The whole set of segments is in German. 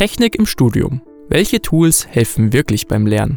Technik im Studium. Welche Tools helfen wirklich beim Lernen?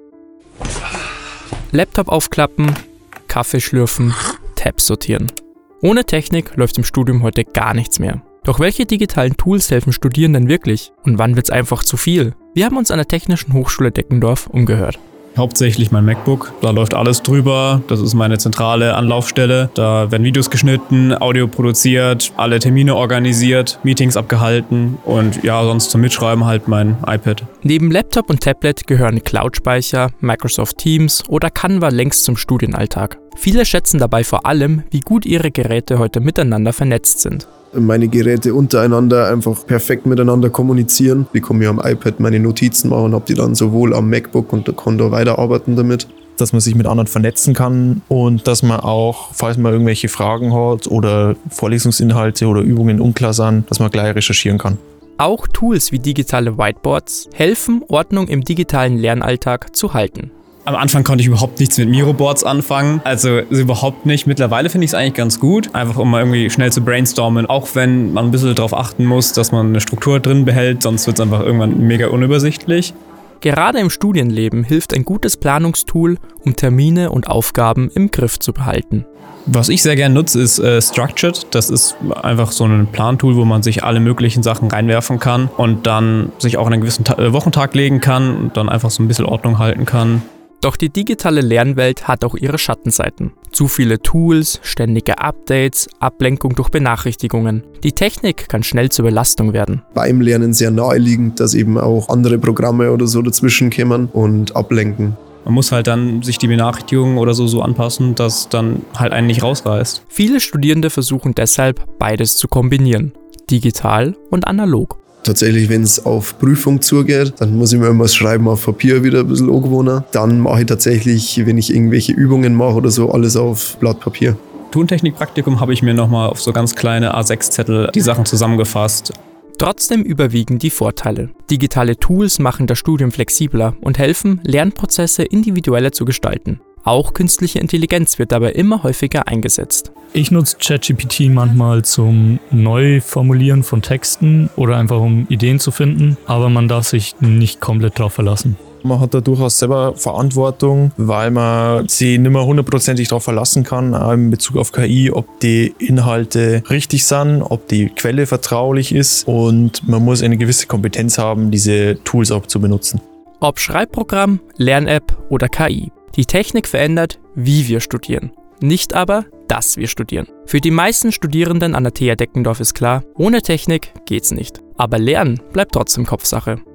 Laptop aufklappen, Kaffee schlürfen, Tabs sortieren. Ohne Technik läuft im Studium heute gar nichts mehr. Doch welche digitalen Tools helfen Studierenden wirklich? Und wann wird's einfach zu viel? Wir haben uns an der Technischen Hochschule Deckendorf umgehört. Hauptsächlich mein MacBook, da läuft alles drüber, das ist meine zentrale Anlaufstelle. Da werden Videos geschnitten, Audio produziert, alle Termine organisiert, Meetings abgehalten und ja, sonst zum Mitschreiben halt mein iPad. Neben Laptop und Tablet gehören Cloud-Speicher, Microsoft Teams oder Canva längst zum Studienalltag. Viele schätzen dabei vor allem, wie gut ihre Geräte heute miteinander vernetzt sind. Meine Geräte untereinander einfach perfekt miteinander kommunizieren. Ich kann mir am iPad meine Notizen machen, habe die dann sowohl am MacBook und kann da weiterarbeiten damit. Dass man sich mit anderen vernetzen kann und dass man auch, falls man irgendwelche Fragen hat oder Vorlesungsinhalte oder Übungen unklar sind, dass man gleich recherchieren kann. Auch Tools wie digitale Whiteboards helfen, Ordnung im digitalen Lernalltag zu halten. Am Anfang konnte ich überhaupt nichts mit Miroboards anfangen, also überhaupt nicht. Mittlerweile finde ich es eigentlich ganz gut, einfach um mal irgendwie schnell zu brainstormen, auch wenn man ein bisschen darauf achten muss, dass man eine Struktur drin behält, sonst wird es einfach irgendwann mega unübersichtlich. Gerade im Studienleben hilft ein gutes Planungstool, um Termine und Aufgaben im Griff zu behalten. Was ich sehr gerne nutze, ist Structured. Das ist einfach so ein Plantool, wo man sich alle möglichen Sachen reinwerfen kann und dann sich auch in einen gewissen Wochentag legen kann und dann einfach so ein bisschen Ordnung halten kann. Doch die digitale Lernwelt hat auch ihre Schattenseiten. Zu viele Tools, ständige Updates, Ablenkung durch Benachrichtigungen. Die Technik kann schnell zur Belastung werden. Beim Lernen sehr naheliegend, dass eben auch andere Programme oder so dazwischen kommen und ablenken. Man muss halt dann sich die Benachrichtigungen oder so anpassen, dass dann halt einen nicht rausreißt. Viele Studierende versuchen deshalb, beides zu kombinieren. Digital und analog. Tatsächlich, wenn es auf Prüfung zugeht, dann muss ich mir irgendwas schreiben auf Papier, wieder ein bisschen angewohnt. Dann mache ich tatsächlich, wenn ich irgendwelche Übungen mache oder so, alles auf Blatt Papier. Tontechnikpraktikum habe ich mir nochmal auf so ganz kleine A6-Zettel die Sachen zusammengefasst. Trotzdem überwiegen die Vorteile. Digitale Tools machen das Studium flexibler und helfen, Lernprozesse individueller zu gestalten. Auch künstliche Intelligenz wird dabei immer häufiger eingesetzt. Ich nutze ChatGPT manchmal zum Neuformulieren von Texten oder einfach um Ideen zu finden, aber man darf sich nicht komplett drauf verlassen. Man hat da durchaus selber Verantwortung, weil man sich nicht mehr hundertprozentig darauf verlassen kann, auch in Bezug auf KI, ob die Inhalte richtig sind, ob die Quelle vertraulich ist und man muss eine gewisse Kompetenz haben, diese Tools auch zu benutzen. Ob Schreibprogramm, Lern-App oder KI. Die Technik verändert, wie wir studieren. Nicht aber, dass wir studieren. Für die meisten Studierenden an der TH Deckendorf ist klar, ohne Technik geht's nicht. Aber Lernen bleibt trotzdem Kopfsache.